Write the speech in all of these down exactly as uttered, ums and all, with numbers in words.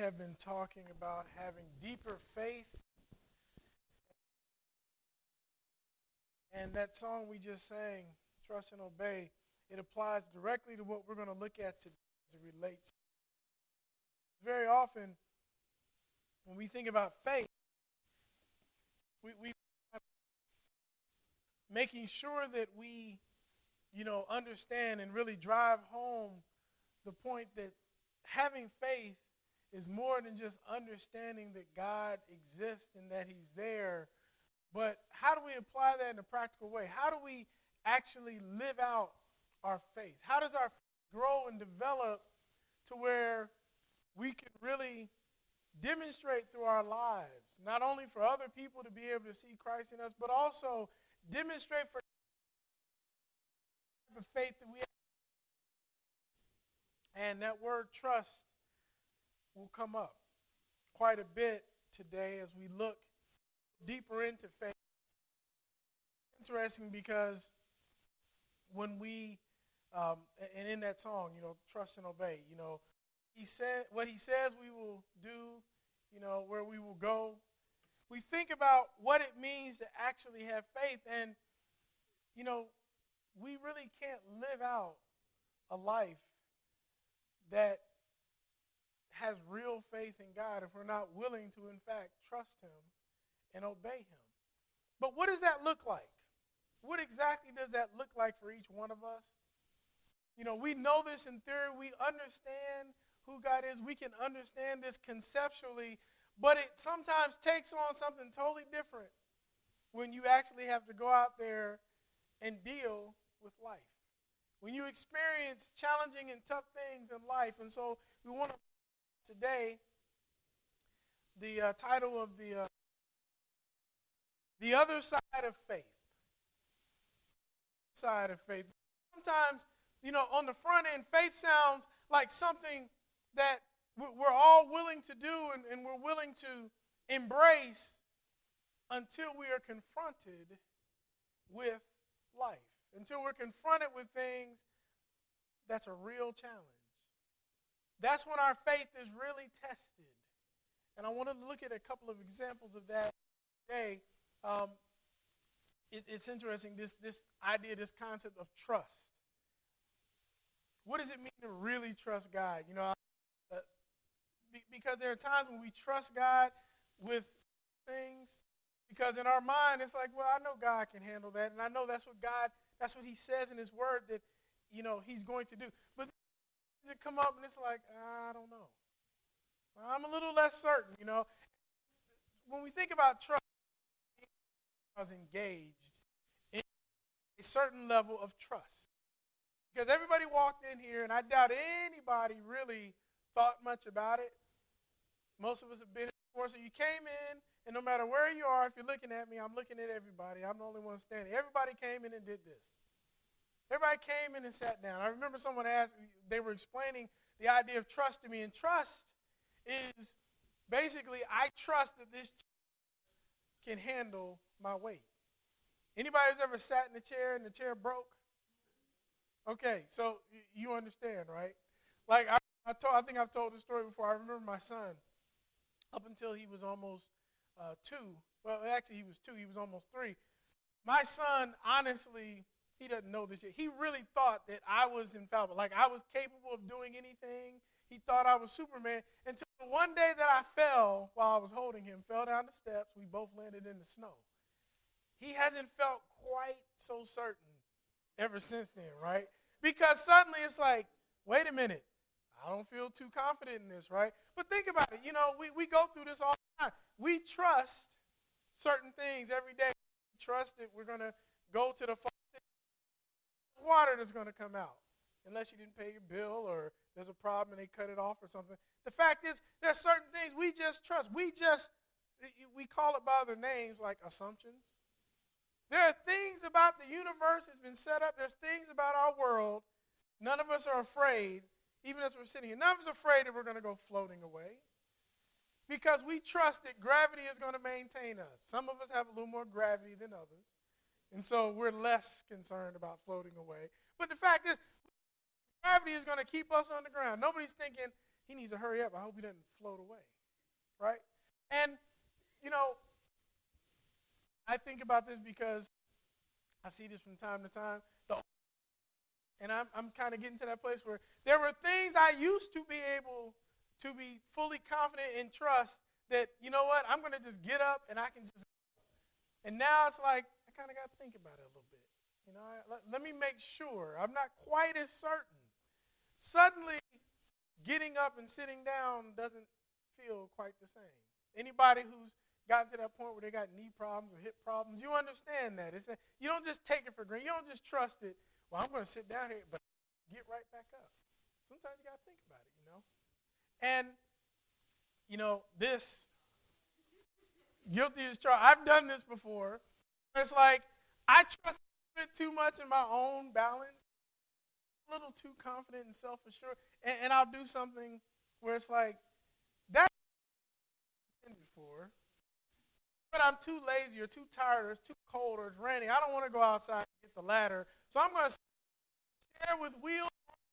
have been talking about having deeper faith. And that song we just sang, Trust and Obey, it applies directly to what we're going to look at today as it relates. Very often, when we think about faith, we, we making sure that we, you know, understand and really drive home the point that having faith is more than just understanding that God exists and that he's there. But how do we apply that in a practical way? How do we actually live out our faith? How does our faith grow and develop to where we can really demonstrate through our lives, not only for other people to be able to see Christ in us, but also demonstrate for the faith that we have. And that word trust will come up quite a bit today as we look deeper into faith. Interesting because when we, um, and in that song, you know, trust and obey, you know, he said what he says we will do, you know, where we will go. We think about what it means to actually have faith, and, you know, we really can't live out a life that has real faith in God if we're not willing to, in fact, trust him and obey him. But what does that look like? What exactly does that look like for each one of us? You know, we know this in theory. We understand who God is. We can understand this conceptually, but it sometimes takes on something totally different when you actually have to go out there and deal with life. When you experience challenging and tough things in life. And so we want to today, the uh, title of the uh, The Other Side of Faith. Side of faith. Sometimes, you know, on the front end, faith sounds like something that we're all willing to do and, and we're willing to embrace until we are confronted with life. Until we're confronted with things that's a real challenge. That's when our faith is really tested. And I want to look at a couple of examples of that today. Um, it, it's interesting, this, this idea, this concept of trust. What does it mean to really trust God? You know, uh, be, because there are times when we trust God with things, because in our mind it's like, well, I know God can handle that, and I know that's what God, that's what he says in his word that, you know, he's going to do. But then it come up and it's like, I don't know. I'm a little less certain, you know. When we think about trust, I was engaged in a certain level of trust. Because everybody walked in here, and I doubt anybody really thought much about it. Most of us have been in before, so you came in, and no matter where you are, if you're looking at me, I'm looking at everybody. I'm the only one standing. Everybody came in and did this. Everybody came in and sat down. I remember someone asked, they were explaining the idea of trust to me, and trust is basically, I trust that this can handle my weight. Anybody who's ever sat in a chair and the chair broke? Okay, so you understand, right? Like, I, I, told, I think I've told this story before. I remember my son, up until he was almost uh, two. Well, actually, he was two. He was almost three. My son, honestly, he doesn't know this yet. He really thought that I was infallible, like I was capable of doing anything. He thought I was Superman until one day that I fell while I was holding him, fell down the steps. We both landed in the snow. He hasn't felt quite so certain ever since then, right? Because suddenly it's like, wait a minute, I don't feel too confident in this, right? But think about it. You know, we, we go through this all the time. We trust certain things every day. We trust that we're going to go to the faucet, water that's going to come out, unless you didn't pay your bill or there's a problem and they cut it off or something. The fact is, there's certain things we just trust. We just, we call it by their names like assumptions. There are things about the universe that's been set up. There's things about our world. None of us are afraid, even as we're sitting here. None of us are afraid that we're going to go floating away because we trust that gravity is going to maintain us. Some of us have a little more gravity than others, and so we're less concerned about floating away. But the fact is, gravity is going to keep us on the ground. Nobody's thinking, he needs to hurry up. I hope he doesn't float away, right? And, you know, I think about this because I see this from time to time. The, and I'm, I'm kind of getting to that place where there were things I used to be able to be fully confident and trust that, you know what, I'm going to just get up and I can just, and now it's like, I kind of got to think about it a little bit. You know, I, let, let me make sure. I'm not quite as certain. Suddenly, getting up and sitting down doesn't feel quite the same. Anybody who's gotten to that point where they got knee problems or hip problems, you understand that. It's a, you don't just take it for granted. You don't just trust it. Well, I'm going to sit down here, but get right back up. Sometimes you got to think about it, you know. And, you know, this, guilty as charged. I've done this before. It's like I trust a bit too much in my own balance, a little too confident and self-assured, and, and I'll do something where it's like, that's intended for, but I'm too lazy or too tired or it's too cold or it's raining. I don't want to go outside and get the ladder, so I'm going to chair with wheels.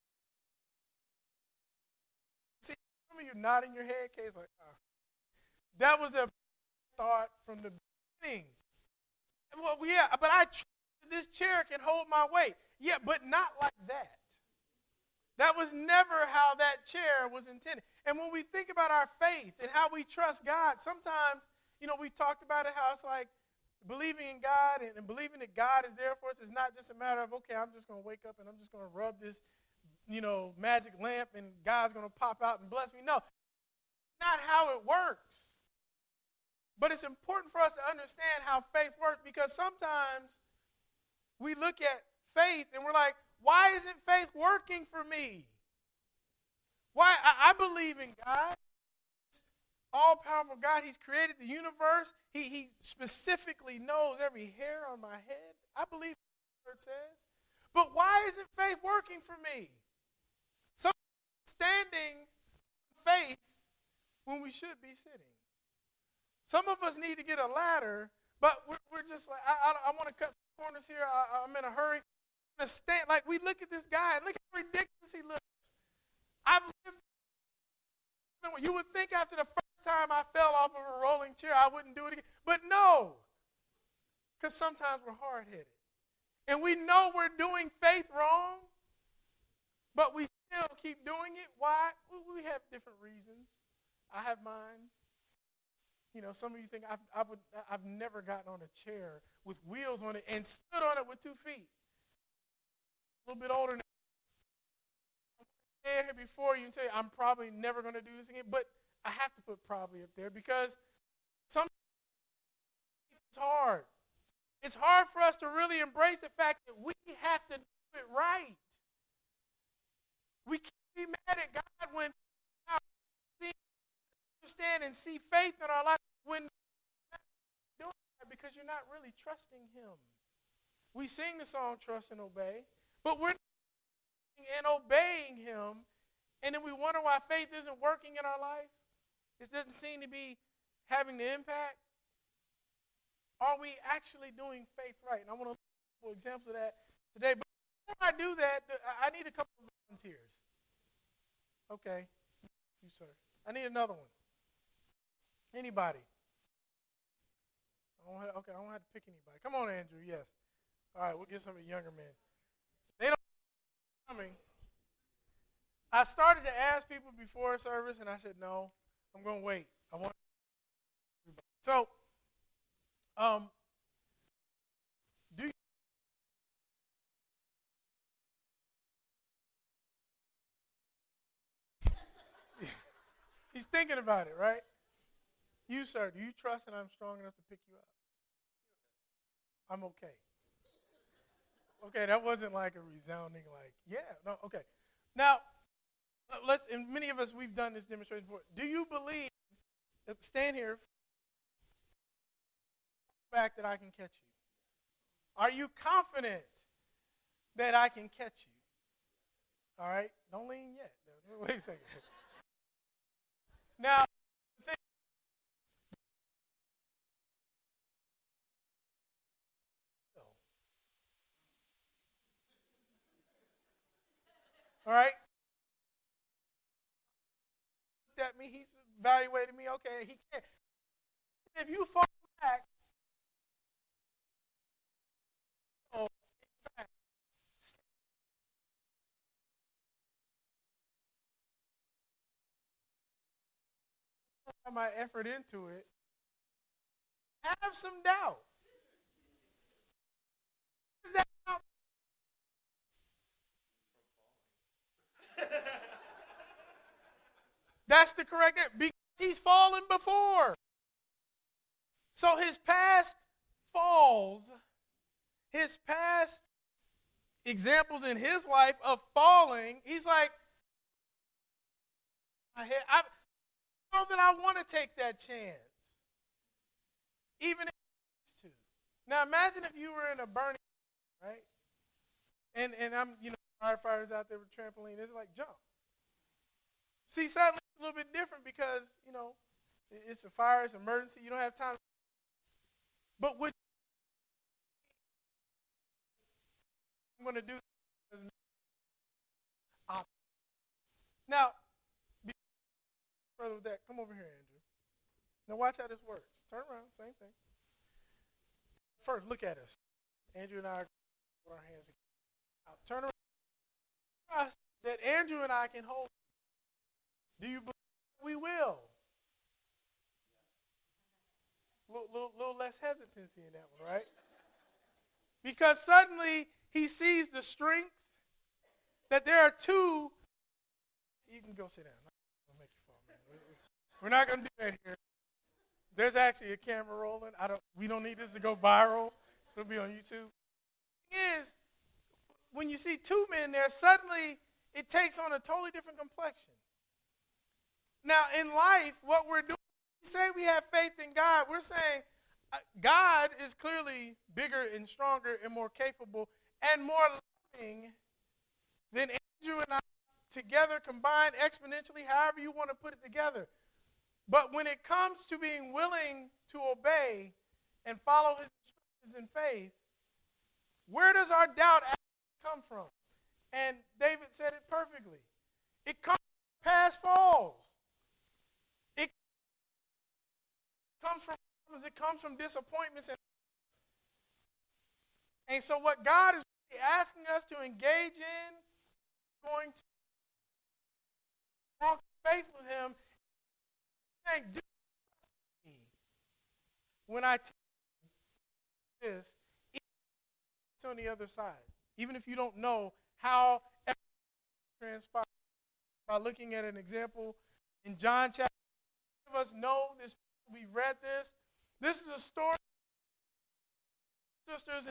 See, some of you nodding your head, Kay's like, oh. That was a thought from the beginning. Well, yeah, but I trust that this chair can hold my weight. Yeah, but not like that. That was never how that chair was intended. And when we think about our faith and how we trust God, sometimes, you know, we talked about it, how it's like believing in God and, and believing that God is there for us is not just a matter of, okay, I'm just going to wake up and I'm just going to rub this, you know, magic lamp and God's going to pop out and bless me. No, not how it works. But it's important for us to understand how faith works, because sometimes we look at faith and we're like, why isn't faith working for me? Why? I, I believe in God. All-powerful God. He's created the universe. He, he specifically knows every hair on my head. I believe what the word says. But why isn't faith working for me? Some standing faith when we should be sitting. Some of us need to get a ladder, but we're, we're just like, I, I, I want to cut some corners here. I, I'm in a hurry. I'm gonna stand. Like, we look at this guy and look how ridiculous he looks. I've lived. You would think after the first time I fell off of a rolling chair, I wouldn't do it again. But no, because sometimes we're hard-headed. And we know we're doing faith wrong, but we still keep doing it. Why? Well, we have different reasons. I have mine. You know, some of you think I've, I would, I've never gotten on a chair with wheels on it and stood on it with two feet. A little bit older now. I'm stand here before you and tell you I'm probably never going to do this again, but I have to put probably up there because sometimes it's hard. It's hard for us to really embrace the fact that we have to do it right. We can't be mad at God when we understand and see faith in our life when you're not doing that, because you're not really trusting him. We sing the song Trust and Obey, but we're not and obeying him, and then we wonder why faith isn't working in our life. It doesn't seem to be having the impact. Are we actually doing faith right? And I want to look at for examples of that today. But before I do that, I need a couple of volunteers. Okay. You, sir. I need another one. Anybody? I don't have, okay, I don't have to pick anybody. Come on, Andrew. Yes. All right, we'll get some of the younger men. They don't know coming. I started to ask people before service, and I said, no, I'm going to wait. I want everybody. So, um, do you He's thinking about it, right? You, sir, do you trust that I'm strong enough to pick you up? I'm okay. Okay, that wasn't like a resounding like, yeah, no, okay. Now, let's, and many of us, we've done this demonstration before. Do you believe, let's stand here, back that I can catch you? Are you confident that I can catch you? All right, don't lean yet. Wait a second. Now, the thing, all right? at me. He's evaluating me. Okay, he can't. If you fall back, oh, in fact, put my effort into it, have some doubt. Is that not- That's the correct answer. Because he's fallen before. So his past falls, his past examples in his life of falling, he's like, I know that I want to take that chance. Even if it's to. Now imagine if you were in a burning, right? And and I'm, you know, firefighters out there with trampoline, it's like jump. See, suddenly it's a little bit different because, you know, it's a fire, it's an emergency, you don't have time. But what I'm going to do is now, further with that, come over here, Andrew. Now watch how this works. Turn around, same thing. First, look at us. Andrew and I put our hands out. Turn around. Trust that Andrew and I can hold. Do you believe we will? A little, little, little less hesitancy in that one, right? Because suddenly he sees the strength that there are two. You can go sit down. I'll make you fall, man. We're not going to do that here. There's actually a camera rolling. I don't. We don't need this to go viral. It'll be on YouTube. The thing is, when you see two men there, suddenly it takes on a totally different complexion. Now, in life, what we're doing, we say we have faith in God. We're saying uh, God is clearly bigger and stronger and more capable and more loving than Andrew and I together, combined, exponentially, however you want to put it together. But when it comes to being willing to obey and follow his instructions in faith, where does our doubt actually come from? And David said it perfectly. It comes from past falls. It comes from it comes from disappointments. And, and so what God is really asking us to engage in, going to walk in faith with him, saying, do me when I tell you this, even on the other side, even if you don't know how everything transpired. By looking at an example in John chapter, many of us know this, we read this. This is a story of sisters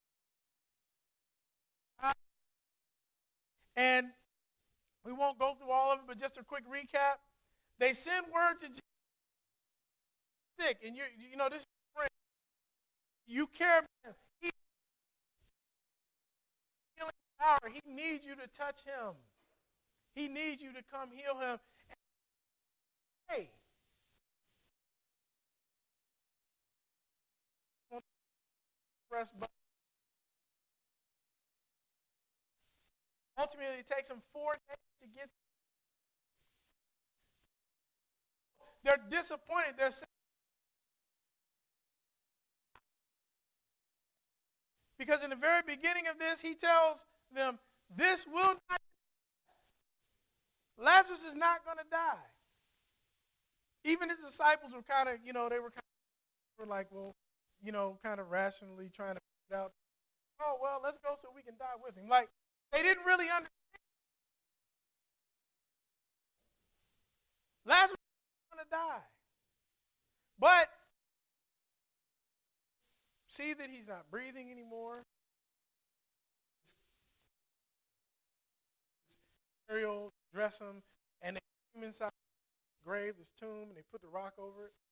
and we won't go through all of it, but just a quick recap. They send word to Jesus, sick, and you you know this friend, you care about him. He healing power. He needs you to touch him. He needs you to come heal him. Hey, press button. Ultimately, it takes them four days to get. They're disappointed. They're saying, because in the very beginning of this, he tells them, this will not, Lazarus is not going to die. Even his disciples were kind of, you know, they were kind of were like, well, you know, kind of rationally trying to figure it out. Oh, well, let's go so we can die with him. Like, they didn't really understand. Lazarus is going to die. But see that he's not breathing anymore. Burial, dress him, and they put him inside the grave, this tomb, and they put the rock over it.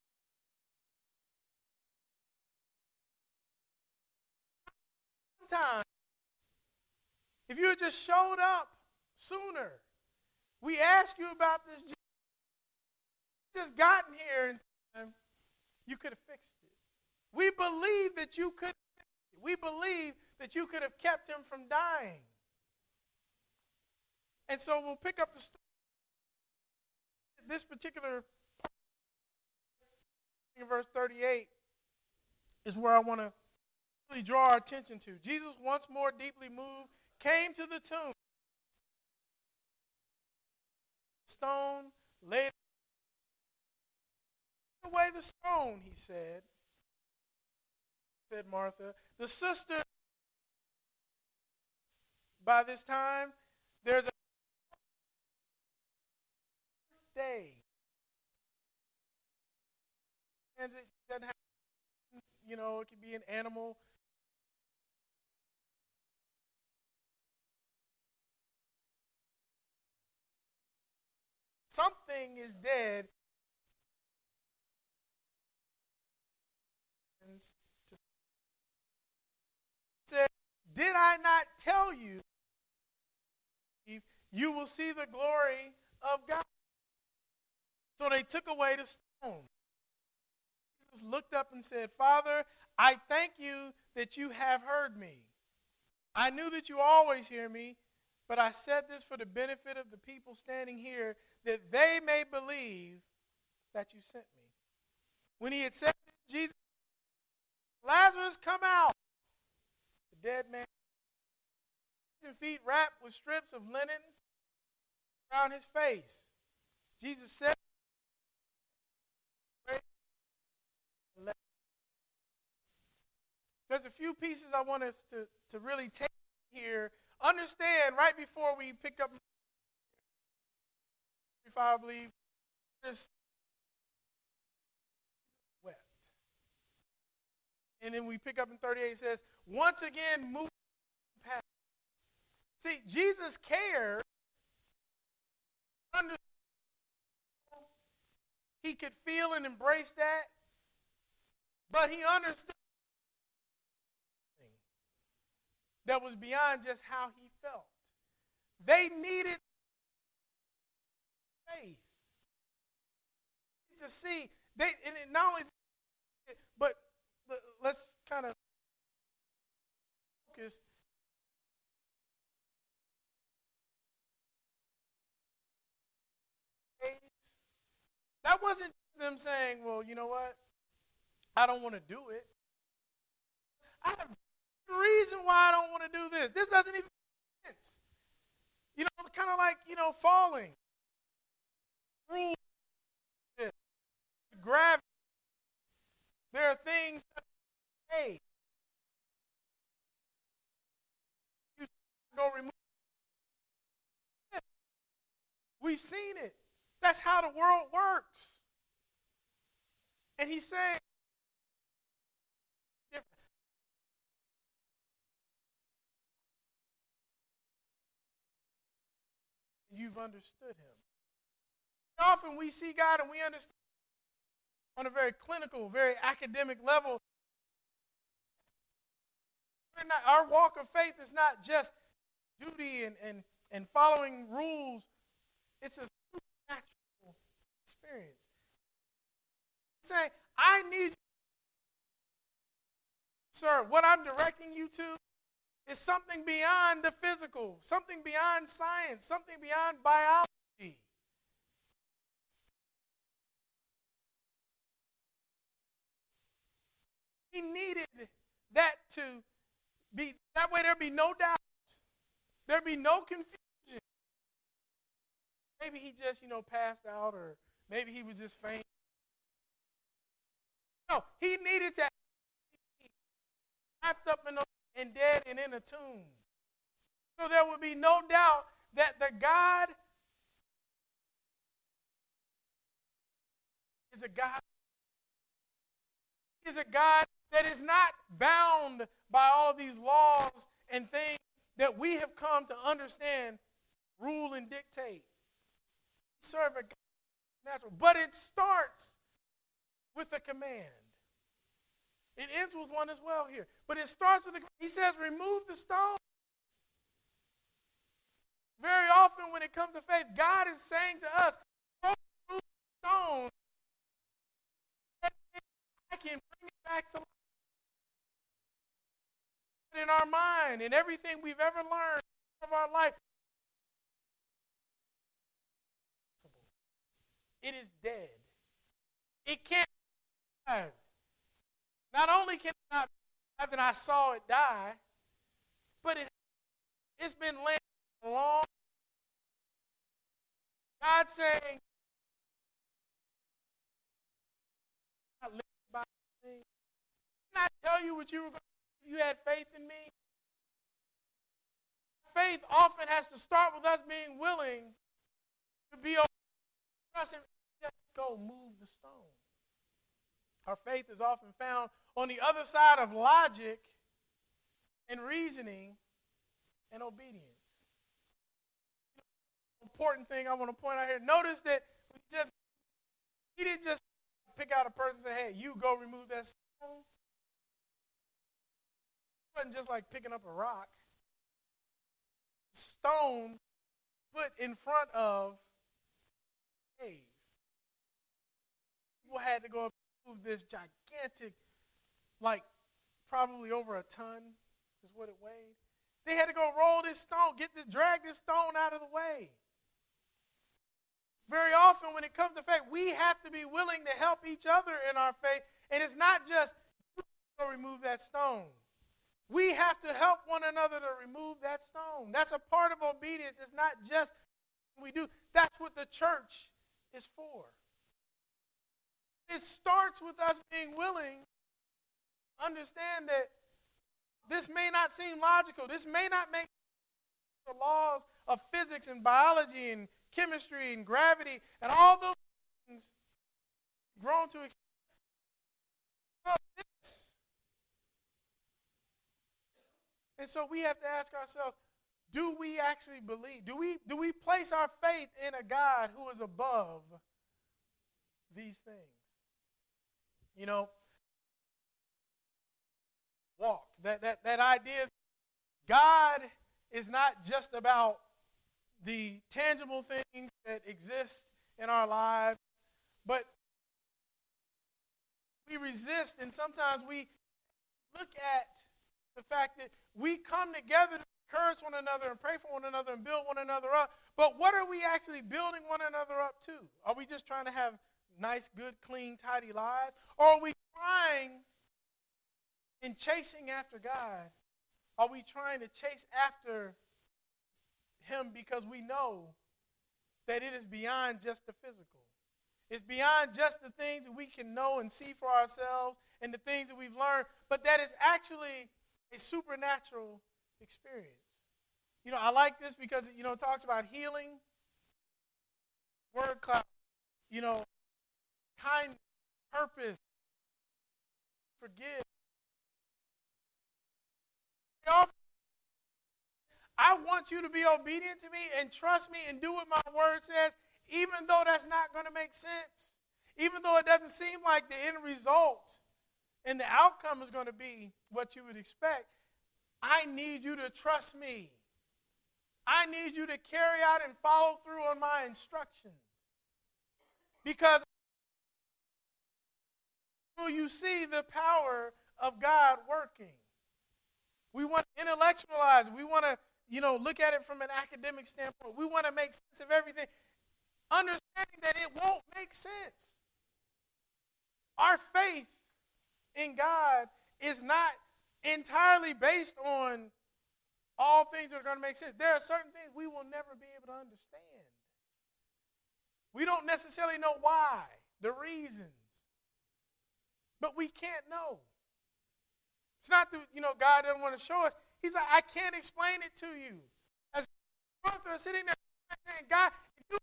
Time, if you had just showed up sooner, we asked you about this, just gotten here in time, you could have fixed it. We believe that you could have fixed it. We believe that you could have kept him from dying. And so we'll pick up the story. this particular verse thirty-eight is where I want to really draw our attention to. Jesus, once more deeply moved, came to the tomb. Stone, laid away the stone, he said. Said Martha. The sister, by this time, there's a day. And it doesn't have, you know, it could be an animal. Something is dead. Said, did I not tell you you will see the glory of God? So they took away the stone. Jesus looked up and said, Father, I thank you that you have heard me. I knew that you always hear me, but I said this for the benefit of the people standing here, that they may believe that you sent me. When he had said this, Jesus, Lazarus, come out. The dead man, his feet wrapped with strips of linen around his face. Jesus said, there's a few pieces I want us to, to really take here. Understand, right before we pick up, I believe, just wept. And then we pick up in thirty-eight, it says, once again, move past. See, Jesus cared. He could feel and embrace that, but he understood that was beyond just how he felt. They needed faith to see. They and it not only, but let's kind of focus. That wasn't them saying, well, you know what? I don't want to do it. I have a reason why I don't want to do this. This doesn't even make sense. You know, kind of like, you know, falling. Rules. Gravity. There are things that, hey, you go remove it. We've seen it. That's how the world works. And he's saying, you've understood him. Often we see God and we understand on a very clinical, very academic level. We're not, our walk of faith is not just duty and, and, and following rules. It's a supernatural experience. He's saying, I need you, sir, what I'm directing you to is something beyond the physical, something beyond science, something beyond biology. He needed that to be, that way there'd be no doubt. There'd be no confusion. Maybe he just, you know, passed out, or maybe he was just faint. No, he needed to be wrapped up in a, and dead and in a tomb. So there would be no doubt that the God is a God is a God that is not bound by all of these laws and things that we have come to understand, rule and dictate. Serve a God natural. But it starts with a command. It ends with one as well here. But it starts with a command. He says, remove the stone. Very often when it comes to faith, God is saying to us, remove the stone. I can bring it back to life. In our mind, in everything we've ever learned of our life. it is dead. It can't be revived. Not only can it not be revived, and I saw it die, but it, it's been laying a long time. God saying, not living by me. Didn't I tell you what you were going to do if you had faith in me? Faith often has to start with us being willing to be obedient. Trust him. Just go move the stone. Our faith is often found on the other side of logic and reasoning and obedience. Important thing I want to point out here. Notice that he just he didn't just pick out a person and say, hey, you go remove that stone. It wasn't just like picking up a rock. Stone put in front of a cave. People had to go up and move this gigantic, like probably over a ton is what it weighed. They had to go roll this stone, get this, drag this stone out of the way. Very often when it comes to faith, we have to be willing to help each other in our faith. And it's not just you go remove that stone. We have to help one another to remove that stone. That's a part of obedience. It's not just what we do. That's what the church is for. It starts with us being willing to understand that this may not seem logical. This may not make the laws of physics and biology and chemistry and gravity and all those things grown to expect. This. And so we have to ask ourselves, do we actually believe? Do we, do we place our faith in a God who is above these things? You know, walk. That, that, that idea, God is not just about the tangible things that exist in our lives, but we resist, and sometimes we look at the fact that we come together to encourage one another and pray for one another and build one another up. But what are we actually building one another up to? Are we just trying to have nice, good, clean, tidy lives? Or are we trying in chasing after God? Are we trying to chase after him because we know that it is beyond just the physical? It's beyond just the things that we can know and see for ourselves and the things that we've learned, but that is actually a supernatural experience. You know, I like this because, you know, it talks about healing, word cloud, you know, kindness, purpose, forgive. I want you to be obedient to me and trust me and do what my word says, even though that's not going to make sense, even though it doesn't seem like the end result and the outcome is going to be what you would expect. I need you to trust me. I need you to carry out and follow through on my instructions. Because you see the power of God working. We want to intellectualize it. We want to, you know, look at it from an academic standpoint. We want to make sense of everything, understanding that it won't make sense. Our faith in God is not entirely based on all things that are going to make sense. There are certain things we will never be able to understand. We don't necessarily know why, the reasons, but we can't know. It's not that, you know, God doesn't want to show us. He's like, I can't explain it to you. As Martha is sitting there saying, God, if you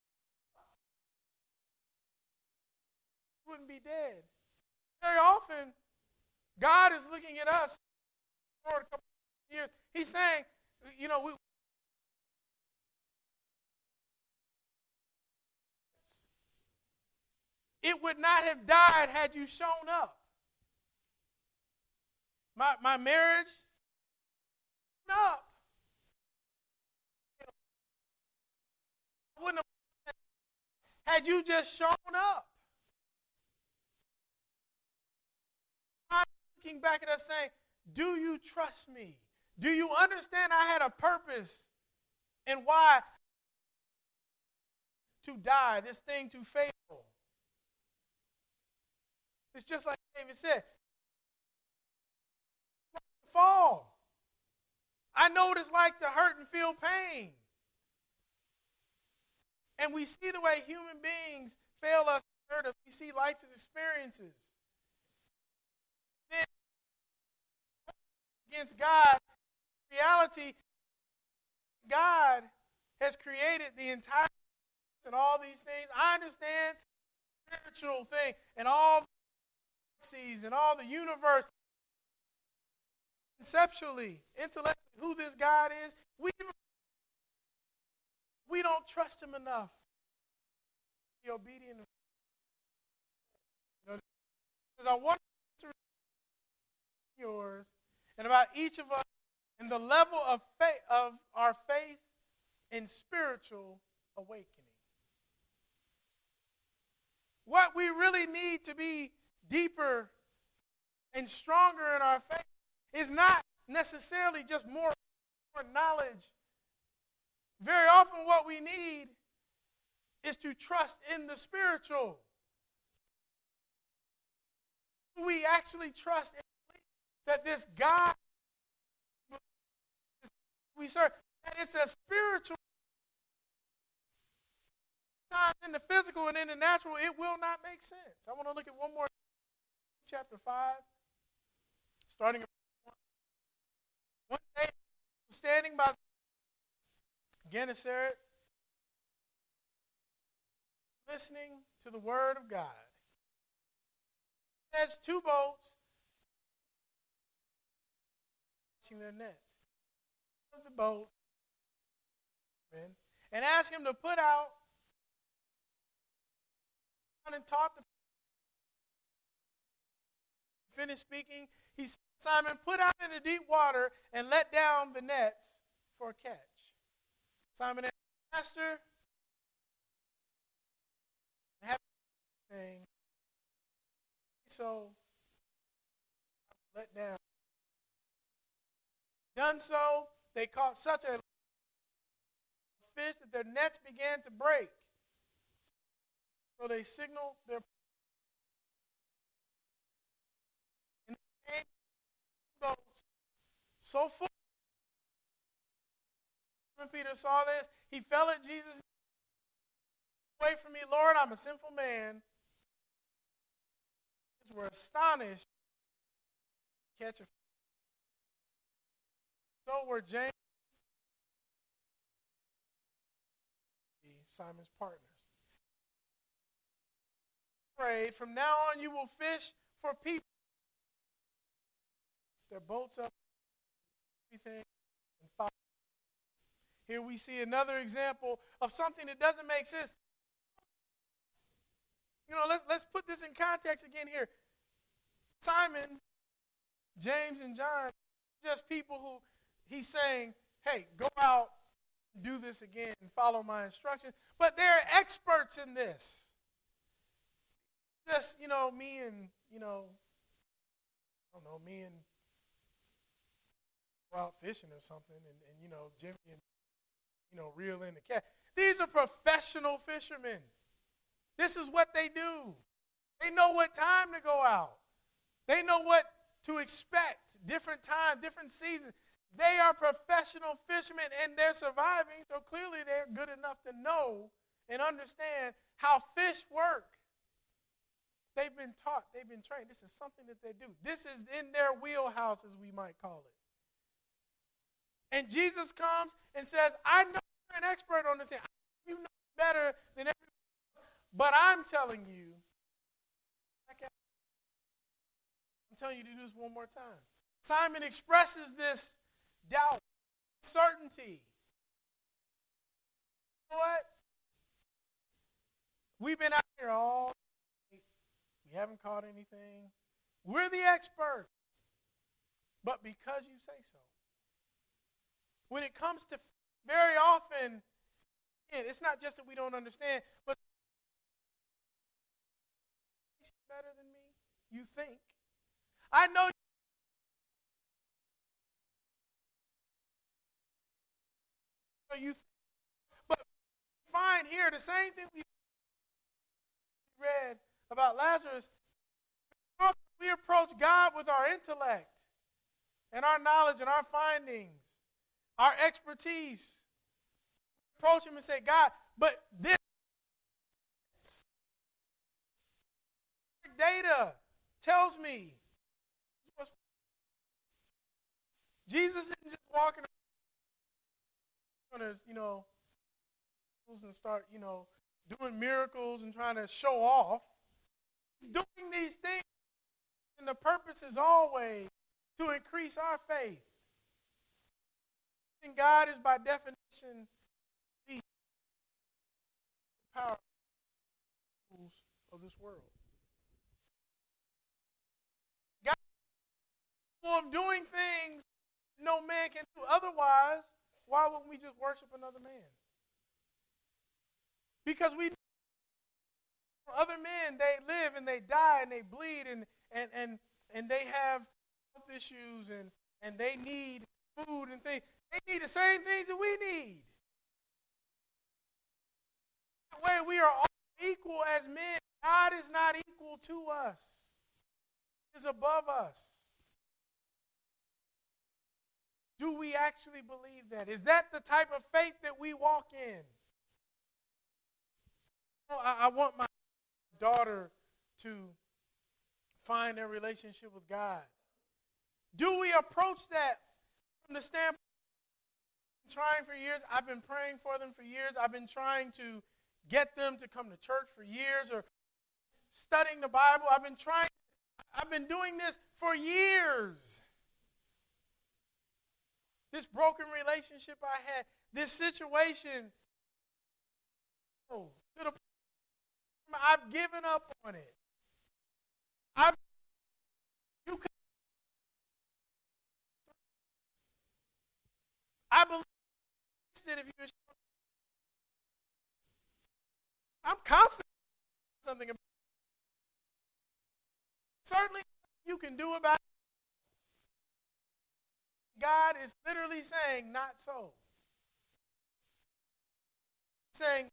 wouldn't be dead. Very often, God is looking at us for a couple of years. He's saying, you know, we, it would not have died had you shown up. My, my marriage, up. I wouldn't have had you just shown up. I'm looking back at us saying, do you trust me? Do you understand I had a purpose and why? to die, this thing to fail. It's just like David said, fall. I know what it's like to hurt and feel pain. And we see the way human beings fail us and hurt us. We see life as experiences. Then, against God, reality, God has created the entire and all these things. I understand the spiritual thing and all the galaxies and all the universe. Conceptually, intellectually, who this God is, we, we don't trust him enough to be obedient. You know, because I want to read yours and about each of us and the level of faith of our faith in spiritual awakening. What we really need to be deeper and stronger in our faith is not necessarily just more, more knowledge. Very often what we need is to trust in the spiritual. We actually trust and believe that this God we serve, that it's a spiritual. Sometimes in the physical and in the natural, it will not make sense. I want to look at one more, chapter five, starting at one. One day, standing by Gennesaret, listening to the word of God. There's two boats watching their nets. The boat and ask him to put out and talk to finish speaking. He said, Simon, put out in the deep water and let down the nets for a catch. Simon asked, Master, have anything. So let down. Done so, they caught such a fish that their nets began to break. So they signaled their and they boats so full. When Peter saw this, he fell at Jesus. Away from me, Lord, I'm a sinful man. They were astonished to catch a fish. So were James, Simon's partners. Prayed, from now on you will fish for people. Their boats up, everything, and follow. Here we see another example of something that doesn't make sense. You know, let's let's put this in context again here. Simon, James, and John, just people who he's saying, hey, go out and do this again and follow my instructions. But they're experts in this. Just, you know, me and, you know, I don't know, me and go out fishing or something, and, and you know, Jimmy and, you know, reel in the cat. These are professional fishermen. This is what they do. They know what time to go out. They know what to expect, different times, different seasons. They are professional fishermen, and they're surviving, so clearly they're good enough to know and understand how fish work. They've been taught. They've been trained. This is something that they do. This is in their wheelhouse, as we might call it. And Jesus comes and says, I know you're an expert on this thing. You know better than everyone else, but I'm telling you, I'm telling you to do this one more time. Simon expresses this doubt, certainty. You know what? We've been out here all night. We haven't caught anything. We're the experts. But because you say so. When it comes to very often, again, it's not just that we don't understand, but better than me, you think. I know you think, but find here the same thing we read about Lazarus. We approach God with our intellect and our knowledge and our findings, our expertise. We approach him and say, God, but this data tells me. Jesus isn't just walking around, you know, and start, you know, doing miracles and trying to show off. He's doing these things, and the purpose is always to increase our faith. And God is by definition the power of this world. God is capable of doing things no man can do. Otherwise, why wouldn't we just worship another man? Because we other men, they live and they die and they bleed and and and, and they have health issues and, and they need food and things. They need the same things that we need. That way we are all equal as men. God is not equal to us. He is above us. Do we actually believe that? Is that the type of faith that we walk in? I, I want my daughter to find their relationship with God. Do we approach that from the standpoint of trying for years? I've been praying for them for years. I've been trying to get them to come to church for years or studying the Bible. I've been trying. I've been doing this for years. This broken relationship I had, this situation, oh, to the point I've given up on it. I've, you could, I believe that if you, I'm confident something about it. Certainly you can do about it. God is literally saying, not so. Saying,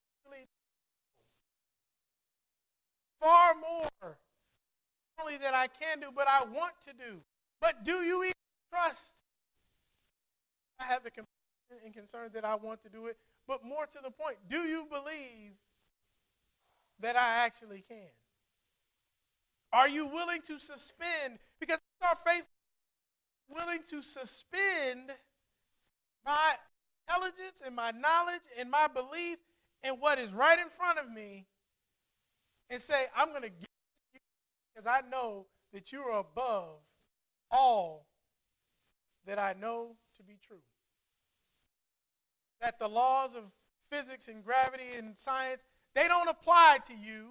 far more, not only that I can do, but I want to do. But do you even trust? I have the compassion and concern that I want to do it, but more to the point, do you believe that I actually can? Are you willing to suspend? Because our faith willing to suspend my intelligence and my knowledge and my belief in what is right in front of me and say, I'm going to give it to you because I know that you are above all that I know to be true. That the laws of physics and gravity and science, they don't apply to you.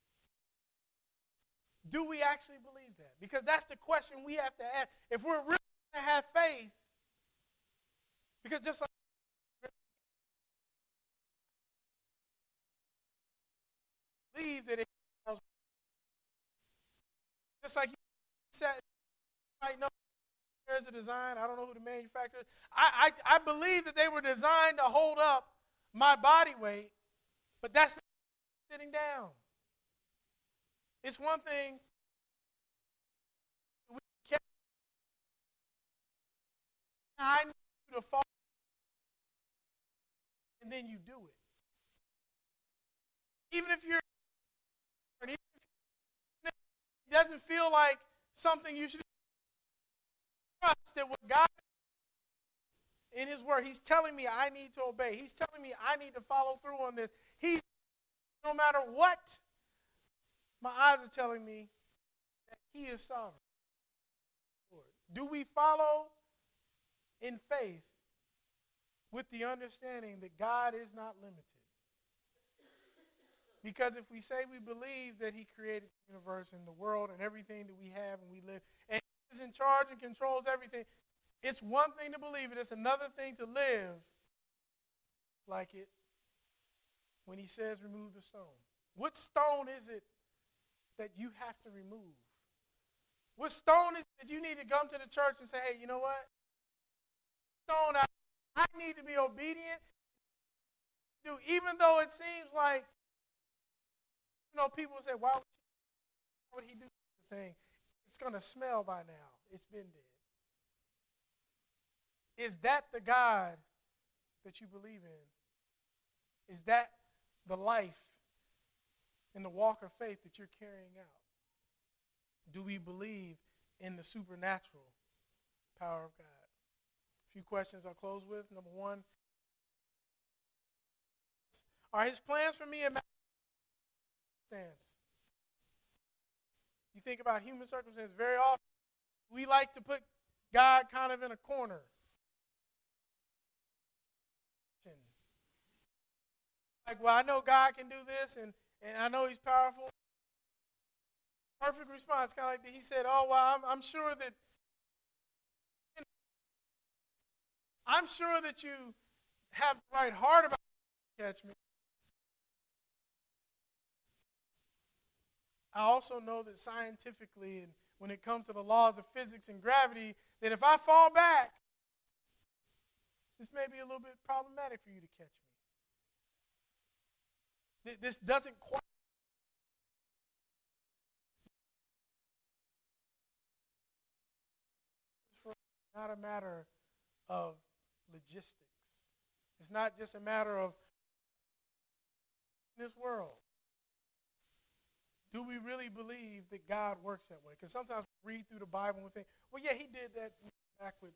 Do we actually believe that? Because that's the question we have to ask. If we're really to have faith, because just like believe that it just like you said, you might know there's a design. I don't know who the manufacturer is. I, I I believe that they were designed to hold up my body weight, but that's not sitting down. It's one thing. I need you to fall, and then you do it. Even if you're, even if it doesn't feel like something you should trust that what God in His Word, He's telling me I need to obey. He's telling me I need to follow through on this. He's no matter what, my eyes are telling me that He is sovereign. Do we follow in faith with the understanding that God is not limited? Because if we say we believe that He created the universe and the world and everything that we have and we live, and He is in charge and controls everything, it's one thing to believe it. It's another thing to live like it when He says remove the stone. What stone is it that you have to remove? What stone is it that you need to come to the church and say, hey, you know what? Stone, I, I need to be obedient. do, even though it seems like, you know, people say, why would, he, why would he do the thing? It's going to smell by now. It's been dead. Is that the God that you believe in? Is that the life and the walk of faith that you're carrying out? Do we believe in the supernatural power of God? A few questions I'll close with. Number one, are his plans for me and my circumstance? You think about human circumstances, very often we like to put God kind of in a corner. Like, well, I know God can do this, and, and I know he's powerful. Perfect response, kind of like he said, oh, well, I'm, I'm sure that I'm sure that you have the right heart about it. Catch me. I also know that scientifically, and when it comes to the laws of physics and gravity, that if I fall back, this may be a little bit problematic for you to catch me. This doesn't quite. It's not a matter of logistics. It's not just a matter of this world. Do we really believe that God works that way? Because sometimes we read through the Bible and we think, well, yeah, he did that back with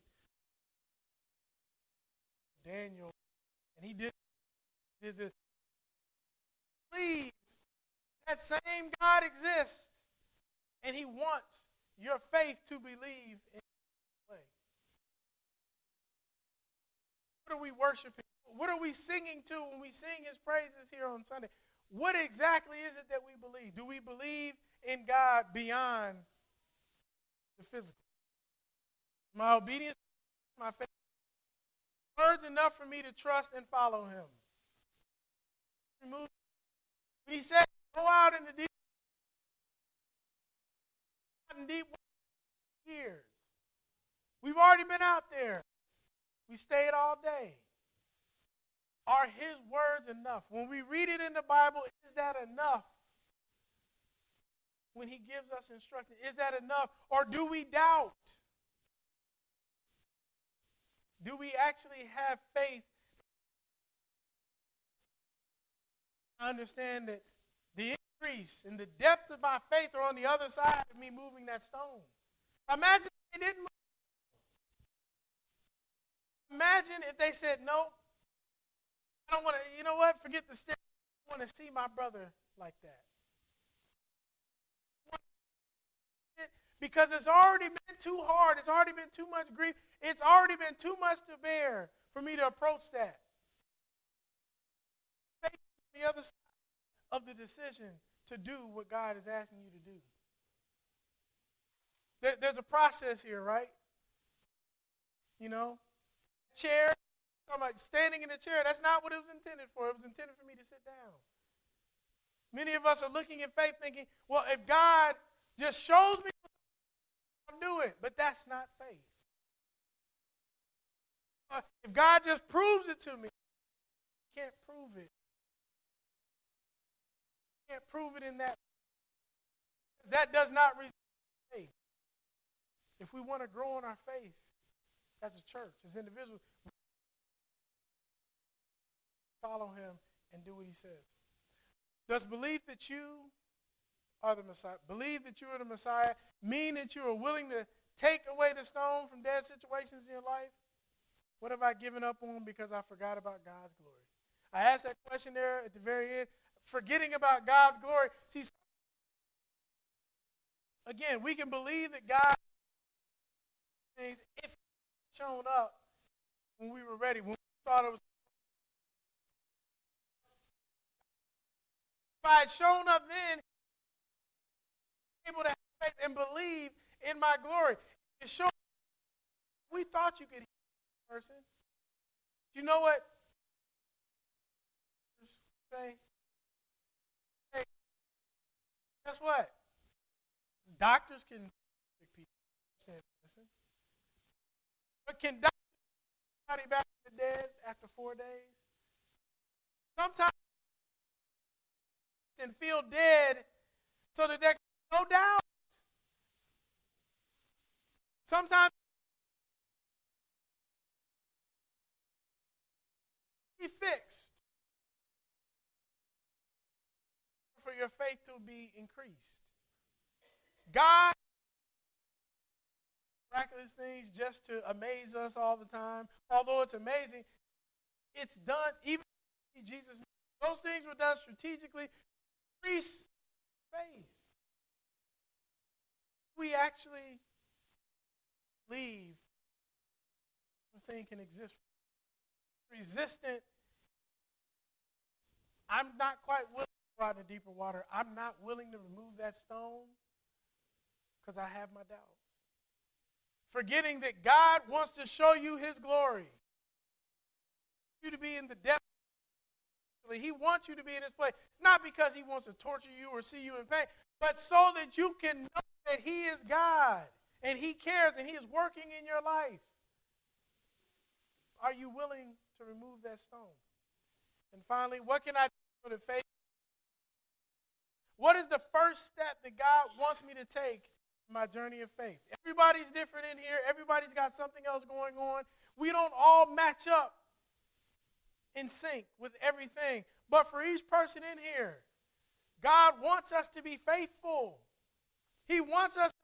Daniel, and he did, did this. Believe that same God exists, and he wants your faith to believe in his way. What are we worshiping? What are we singing to when we sing his praises here on Sunday? What exactly is it that we believe? Do we believe in God beyond the physical? My obedience, my faith, words enough for me to trust and follow him. Remove. When he said, go out in the deep, in deep years. We've already been out there. We stayed all day. Are his words enough? When we read it in the Bible, is that enough? When he gives us instruction, is that enough? Or do we doubt? Do we actually have faith? I understand that the increase and the depth of my faith are on the other side of me moving that stone. Imagine if they didn't move. Imagine if they said, no, I don't want to, you know what, forget the step. I want to see my brother like that. Because it's already been too hard. It's already been too much grief. It's already been too much to bear for me to approach that. The other side of the decision to do what God is asking you to do. There, there's a process here, right? You know, chair, talking about standing in the chair, that's not what it was intended for. It was intended for me to sit down. Many of us are looking in faith thinking, well, if God just shows me, I'll do it. But that's not faith. Uh, if God just proves it to me, I can't prove it. I can't prove it in that. That does not result in faith. If we want to grow in our faith as a church, as individuals, follow him and do what he says. Does belief that you are the Messiah, believe that you are the Messiah, mean that you are willing to take away the stone from dead situations in your life? What have I given up on because I forgot about God's glory? I asked that question there at the very end, forgetting about God's glory. See, again, we can believe that God things if it's shown up when we were ready, when we thought it was. If I had shown up then, able to have faith and believe in my glory. It showed we thought you could heal a person. You know what? Say, hey, guess what? Doctors can pick people. Listen. But can doctors body back from the dead after four days? Sometimes and feel dead so that there can be no doubt. Sometimes be fixed for your faith to be increased. God miraculous things just to amaze us all the time. Although it's amazing, it's done even Jesus. Those things were done strategically to increase faith. We actually believe the thing can exist. Resistant. I'm not quite willing to go out in the deeper water. I'm not willing to remove that stone because I have my doubts. Forgetting that God wants to show you his glory. You to be in the depth. He wants you to be in this place, not because he wants to torture you or see you in pain, but so that you can know that he is God and he cares and he is working in your life. Are you willing to remove that stone? And finally, what can I do for the faith? What is the first step that God wants me to take in my journey of faith? Everybody's different in here. Everybody's got something else going on. We don't all match up in sync with everything. But for each person in here, God wants us to be faithful. He wants us.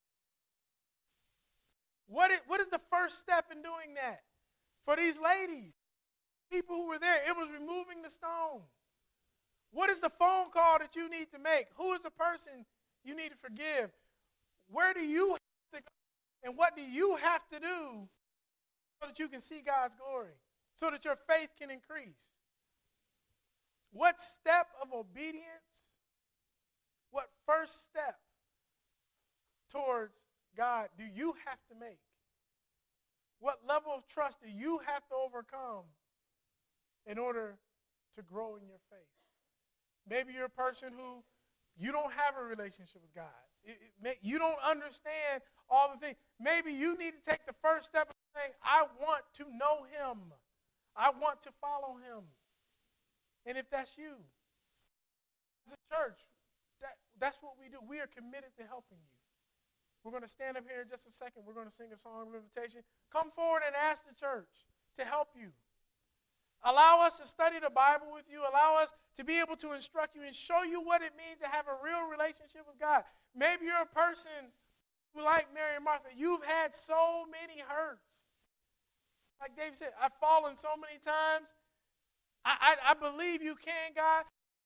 What is, what is the first step in doing that? For these ladies, people who were there, it was removing the stone. What is the phone call that you need to make? Who is the person you need to forgive? Where do you have to go? And what do you have to do so that you can see God's glory? So that your faith can increase. What step of obedience, what first step towards God do you have to make? What level of trust do you have to overcome in order to grow in your faith? Maybe you're a person who you don't have a relationship with God. It, it may, you don't understand all the things. Maybe you need to take the first step of saying, I want to know him. I want to follow him. And if that's you, as a church, that, that's what we do. We are committed to helping you. We're going to stand up here in just a second. We're going to sing a song of invitation. Come forward and ask the church to help you. Allow us to study the Bible with you. Allow us to be able to instruct you and show you what it means to have a real relationship with God. Maybe you're a person who, like Mary and Martha, you've had so many hurts. Like David said, I've fallen so many times. I, I, I believe you can, God.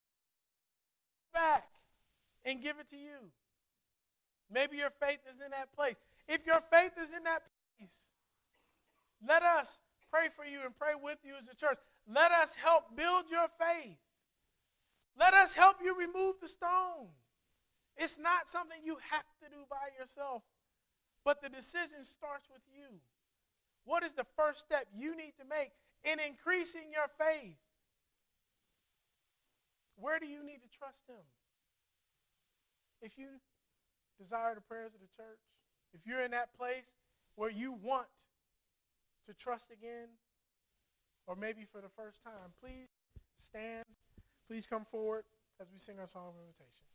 Back and give it to you. Maybe your faith is in that place. If your faith is in that place, let us pray for you and pray with you as a church. Let us help build your faith. Let us help you remove the stone. It's not something you have to do by yourself, but the decision starts with you. What is the first step you need to make in increasing your faith? Where do you need to trust him? If you desire the prayers of the church, if you're in that place where you want to trust again, or maybe for the first time, please stand. Please come forward as we sing our song of invitation.